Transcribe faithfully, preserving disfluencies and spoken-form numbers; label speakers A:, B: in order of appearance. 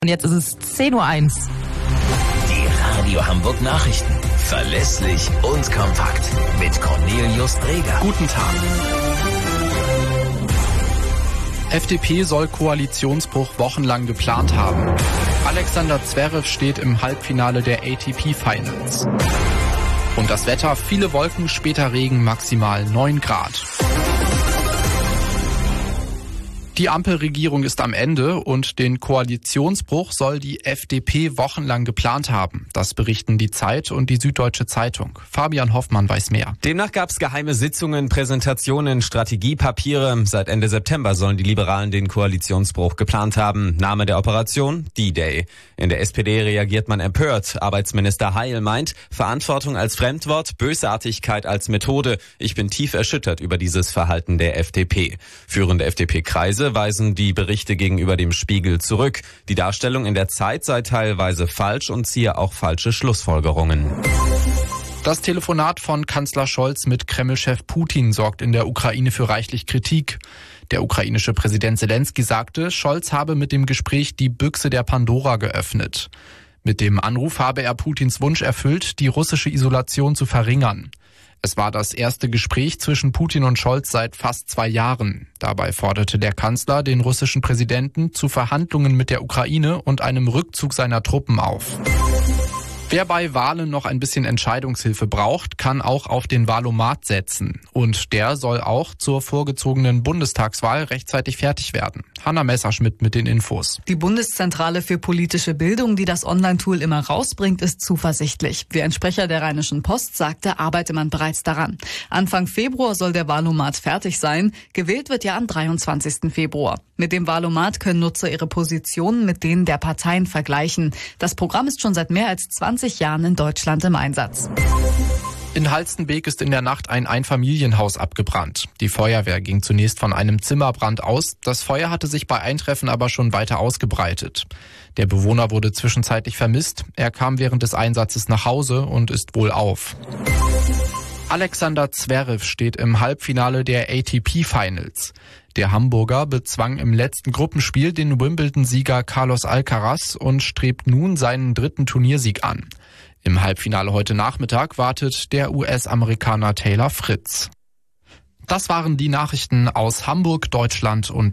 A: Und jetzt ist es zehn Uhr eins.
B: Die Radio Hamburg Nachrichten. Verlässlich und kompakt. Mit Cornelius Dreger.
C: Guten Tag. F D P soll Koalitionsbruch wochenlang geplant haben. Alexander Zverev steht im Halbfinale der A T P Finals. Und das Wetter, viele Wolken, später Regen, maximal neun Grad. Die Ampelregierung ist am Ende und den Koalitionsbruch soll die F D P wochenlang geplant haben. Das berichten die Zeit und die Süddeutsche Zeitung. Fabian Hoffmann weiß mehr.
D: Demnach gab es geheime Sitzungen, Präsentationen, Strategiepapiere. Seit Ende September sollen die Liberalen den Koalitionsbruch geplant haben. Name der Operation? D-Day. In der S P D reagiert man empört. Arbeitsminister Heil meint, Verantwortung als Fremdwort, Bösartigkeit als Methode. Ich bin tief erschüttert über dieses Verhalten der F D P. Führende F D P-Kreise weisen die Berichte gegenüber dem Spiegel zurück. Die Darstellung in der Zeit sei teilweise falsch und ziehe auch falsche Schlussfolgerungen.
C: Das Telefonat von Kanzler Scholz mit Kreml-Chef Putin sorgt in der Ukraine für reichlich Kritik. Der ukrainische Präsident Selenskyj sagte, Scholz habe mit dem Gespräch die Büchse der Pandora geöffnet. Mit dem Anruf habe er Putins Wunsch erfüllt, die russische Isolation zu verringern. Es war das erste Gespräch zwischen Putin und Scholz seit fast zwei Jahren. Dabei forderte der Kanzler den russischen Präsidenten zu Verhandlungen mit der Ukraine und einem Rückzug seiner Truppen auf. Wer bei Wahlen noch ein bisschen Entscheidungshilfe braucht, kann auch auf den Wahlomat setzen. Und der soll auch zur vorgezogenen Bundestagswahl rechtzeitig fertig werden. Hanna Messerschmidt mit den Infos.
E: Die Bundeszentrale für politische Bildung, die das Online-Tool immer rausbringt, ist zuversichtlich. Wie ein Sprecher der Rheinischen Post sagte, arbeite man bereits daran. Anfang Februar soll der Wahlomat fertig sein. Gewählt wird ja am dreiundzwanzigsten Februar. Mit dem Wahlomat können Nutzer ihre Positionen mit denen der Parteien vergleichen. Das Programm ist schon seit mehr als zwanzig Jahren in Deutschland im Einsatz.
C: In Halstenbek ist in der Nacht ein Einfamilienhaus abgebrannt. Die Feuerwehr ging zunächst von einem Zimmerbrand aus. Das Feuer hatte sich bei Eintreffen aber schon weiter ausgebreitet. Der Bewohner wurde zwischenzeitlich vermisst. Er kam während des Einsatzes nach Hause und ist wohlauf. Alexander Zverev steht im Halbfinale der A T P Finals. Der Hamburger bezwang im letzten Gruppenspiel den Wimbledon-Sieger Carlos Alcaraz und strebt nun seinen dritten Turniersieg an. Im Halbfinale heute Nachmittag wartet der U S-Amerikaner Taylor Fritz. Das waren die Nachrichten aus Hamburg, Deutschland und